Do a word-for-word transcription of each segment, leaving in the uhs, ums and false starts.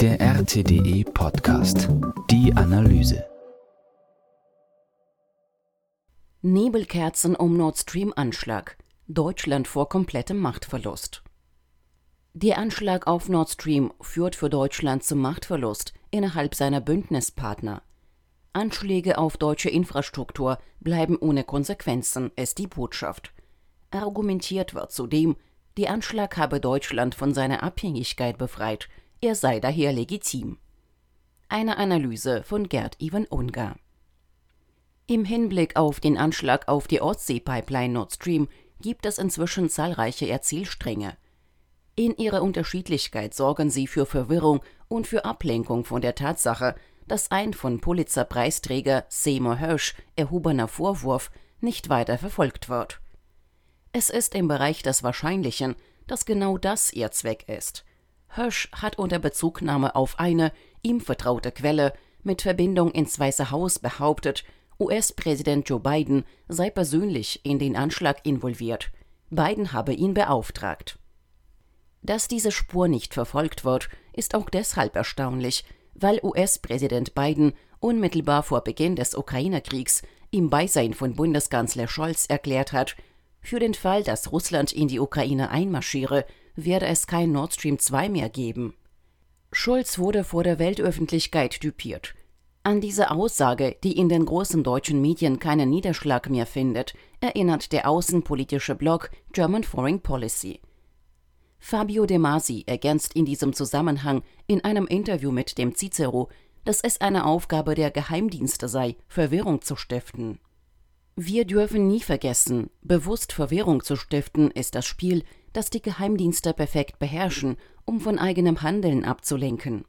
Der R T D E Podcast. Die Analyse. Nebelkerzen um Nord Stream-Anschlag. Deutschland vor komplettem Machtverlust. Der Anschlag auf Nord Stream führt für Deutschland zum Machtverlust innerhalb seiner Bündnispartner. Anschläge auf deutsche Infrastruktur bleiben ohne Konsequenzen, ist die Botschaft. Argumentiert wird zudem, der Anschlag habe Deutschland von seiner Abhängigkeit befreit, er sei daher legitim. Eine Analyse von Gerd-Ivan Ungar. Im Hinblick auf den Anschlag auf die Ostsee-Pipeline Nord Stream gibt es inzwischen zahlreiche Erzählstränge. In ihrer Unterschiedlichkeit sorgen sie für Verwirrung und für Ablenkung von der Tatsache, dass ein von Pulitzer-Preisträger Seymour Hersh erhobener Vorwurf nicht weiter verfolgt wird. Es ist im Bereich des Wahrscheinlichen, dass genau das ihr Zweck ist. Hersh hat unter Bezugnahme auf eine ihm vertraute Quelle mit Verbindung ins Weiße Haus behauptet, U S-Präsident Joe Biden sei persönlich in den Anschlag involviert. Biden habe ihn beauftragt. Dass diese Spur nicht verfolgt wird, ist auch deshalb erstaunlich, weil U S-Präsident Biden unmittelbar vor Beginn des Ukraine-Kriegs im Beisein von Bundeskanzler Scholz erklärt hat, für den Fall, dass Russland in die Ukraine einmarschiere, werde es kein Nord Stream zwei mehr geben. Scholz wurde vor der Weltöffentlichkeit düpiert. An diese Aussage, die in den großen deutschen Medien keinen Niederschlag mehr findet, erinnert der außenpolitische Blog German Foreign Policy. Fabio De Masi ergänzt in diesem Zusammenhang in einem Interview mit dem Cicero, dass es eine Aufgabe der Geheimdienste sei, Verwirrung zu stiften. Wir dürfen nie vergessen, bewusst Verwirrung zu stiften ist das Spiel, das die Geheimdienste perfekt beherrschen, um von eigenem Handeln abzulenken.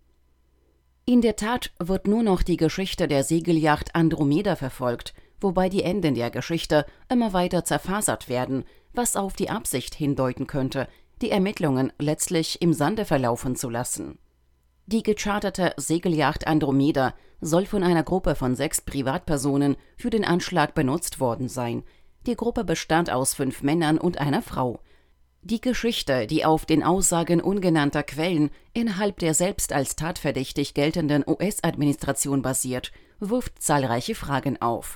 In der Tat wird nur noch die Geschichte der Segelyacht Andromeda verfolgt, wobei die Enden der Geschichte immer weiter zerfasert werden, was auf die Absicht hindeuten könnte, die Ermittlungen letztlich im Sande verlaufen zu lassen. Die gecharterte Segelyacht Andromeda soll von einer Gruppe von sechs Privatpersonen für den Anschlag benutzt worden sein. Die Gruppe bestand aus fünf Männern und einer Frau. Die Geschichte, die auf den Aussagen ungenannter Quellen innerhalb der selbst als tatverdächtig geltenden U S-Administration basiert, wirft zahlreiche Fragen auf.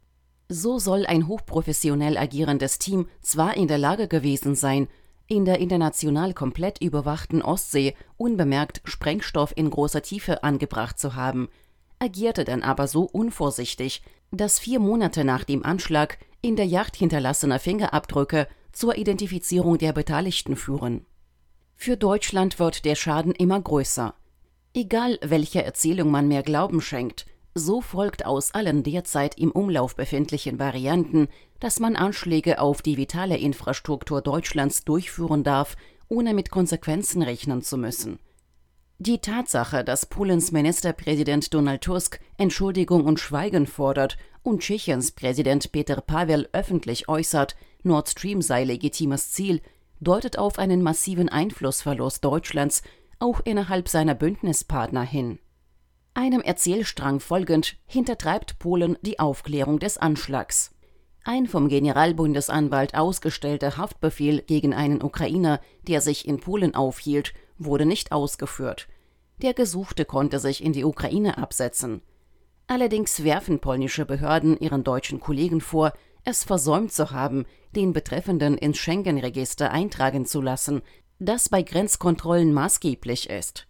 So soll ein hochprofessionell agierendes Team zwar in der Lage gewesen sein, in der international komplett überwachten Ostsee unbemerkt Sprengstoff in großer Tiefe angebracht zu haben, agierte dann aber so unvorsichtig, dass vier Monate nach dem Anschlag in der Yacht hinterlassene Fingerabdrücke zur Identifizierung der Beteiligten führen. Für Deutschland wird der Schaden immer größer. Egal, welcher Erzählung man mehr Glauben schenkt, so folgt aus allen derzeit im Umlauf befindlichen Varianten, dass man Anschläge auf die vitale Infrastruktur Deutschlands durchführen darf, ohne mit Konsequenzen rechnen zu müssen. Die Tatsache, dass Polens Ministerpräsident Donald Tusk Entschuldigung und Schweigen fordert und Tschechiens Präsident Petr Pavel öffentlich äußert, Nord Stream sei legitimes Ziel, deutet auf einen massiven Einflussverlust Deutschlands auch innerhalb seiner Bündnispartner hin. Einem Erzählstrang folgend hintertreibt Polen die Aufklärung des Anschlags. Ein vom Generalbundesanwalt ausgestellter Haftbefehl gegen einen Ukrainer, der sich in Polen aufhielt, wurde nicht ausgeführt. Der Gesuchte konnte sich in die Ukraine absetzen. Allerdings werfen polnische Behörden ihren deutschen Kollegen vor, es versäumt zu haben, den Betreffenden ins Schengen-Register eintragen zu lassen, das bei Grenzkontrollen maßgeblich ist.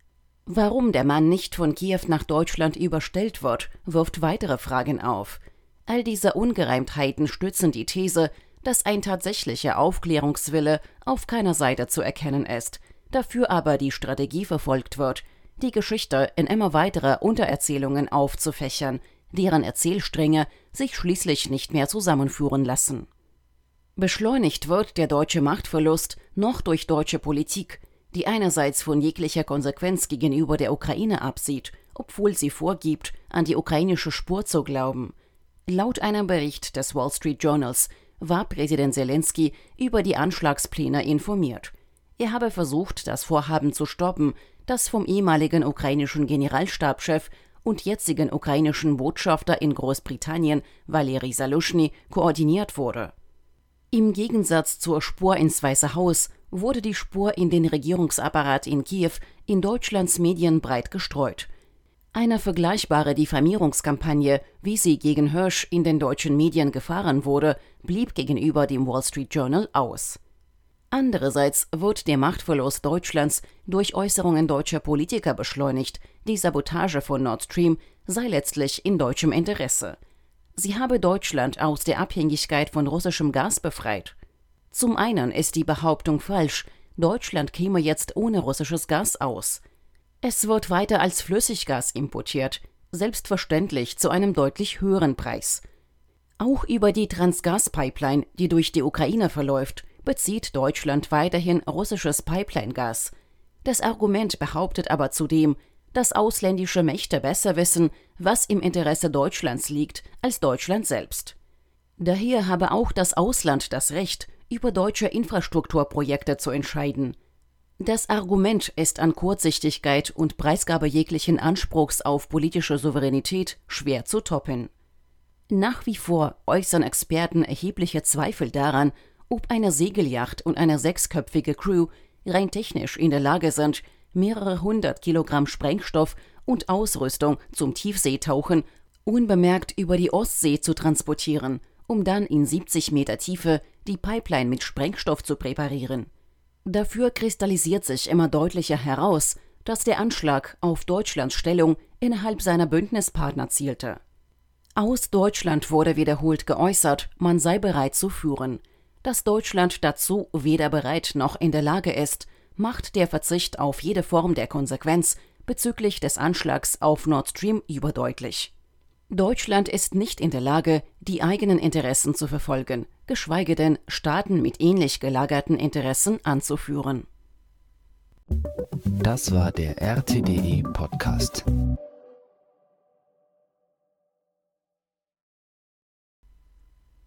Warum der Mann nicht von Kiew nach Deutschland überstellt wird, wirft weitere Fragen auf. All diese Ungereimtheiten stützen die These, dass ein tatsächlicher Aufklärungswille auf keiner Seite zu erkennen ist, dafür aber die Strategie verfolgt wird, die Geschichte in immer weitere Untererzählungen aufzufächern, deren Erzählstränge sich schließlich nicht mehr zusammenführen lassen. Beschleunigt wird der deutsche Machtverlust noch durch deutsche Politik, die einerseits von jeglicher Konsequenz gegenüber der Ukraine absieht, obwohl sie vorgibt, an die ukrainische Spur zu glauben. Laut einem Bericht des Wall Street Journals war Präsident Selenskyj über die Anschlagspläne informiert. Er habe versucht, das Vorhaben zu stoppen, das vom ehemaligen ukrainischen Generalstabschef und jetzigen ukrainischen Botschafter in Großbritannien, Valeri Saluschny, koordiniert wurde. Im Gegensatz zur Spur ins Weiße Haus, wurde die Spur in den Regierungsapparat in Kiew in Deutschlands Medien breit gestreut. Eine vergleichbare Diffamierungskampagne, wie sie gegen Hirsch in den deutschen Medien gefahren wurde, blieb gegenüber dem Wall Street Journal aus. Andererseits wird der Machtverlust Deutschlands durch Äußerungen deutscher Politiker beschleunigt, die Sabotage von Nord Stream sei letztlich in deutschem Interesse. Sie habe Deutschland aus der Abhängigkeit von russischem Gas befreit. Zum einen ist die Behauptung falsch, Deutschland käme jetzt ohne russisches Gas aus. Es wird weiter als Flüssiggas importiert, selbstverständlich zu einem deutlich höheren Preis. Auch über die Transgas-Pipeline, die durch die Ukraine verläuft, bezieht Deutschland weiterhin russisches Pipeline-Gas. Das Argument behauptet aber zudem, dass ausländische Mächte besser wissen, was im Interesse Deutschlands liegt, als Deutschland selbst. Daher habe auch das Ausland das Recht, über deutsche Infrastrukturprojekte zu entscheiden. Das Argument ist an Kurzsichtigkeit und Preisgabe jeglichen Anspruchs auf politische Souveränität schwer zu toppen. Nach wie vor äußern Experten erhebliche Zweifel daran, ob eine Segelyacht und eine sechsköpfige Crew rein technisch in der Lage sind, mehrere hundert Kilogramm Sprengstoff und Ausrüstung zum Tiefseetauchen unbemerkt über die Ostsee zu transportieren, um dann in siebzig Meter Tiefe die Pipeline mit Sprengstoff zu präparieren. Dafür kristallisiert sich immer deutlicher heraus, dass der Anschlag auf Deutschlands Stellung innerhalb seiner Bündnispartner zielte. Aus Deutschland wurde wiederholt geäußert, man sei bereit zu führen. Dass Deutschland dazu weder bereit noch in der Lage ist, macht der Verzicht auf jede Form der Konsequenz bezüglich des Anschlags auf Nord Stream überdeutlich. Deutschland ist nicht in der Lage, die eigenen Interessen zu verfolgen, geschweige denn Staaten mit ähnlich gelagerten Interessen anzuführen. Das war der R T D E Podcast.